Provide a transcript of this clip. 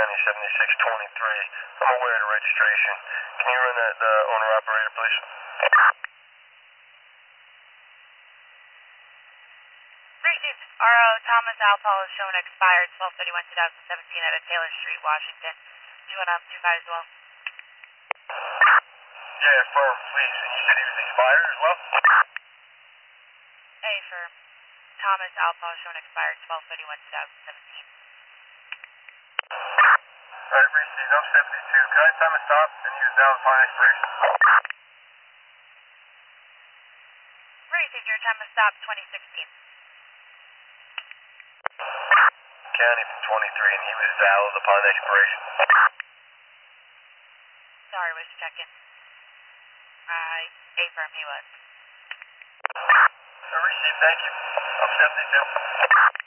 County 7623. I'm aware of the registration. Can you run that owner-operator, please? Received. RO Thomas Alpal is shown expired 12/31/2017 at a Taylor Street, Washington. 2125 as well. Yeah, affirm, please. And you said he was expired as well? A firm. Thomas Alpal is shown expired 12/31/2017. Alright, received. I'm 72. Can I time a stop and use down upon expiration? Received. Your time of stop 2016. County from 23, and he was valid upon expiration. Sorry, was checking. A firm he was. I received, thank you. I'm 72.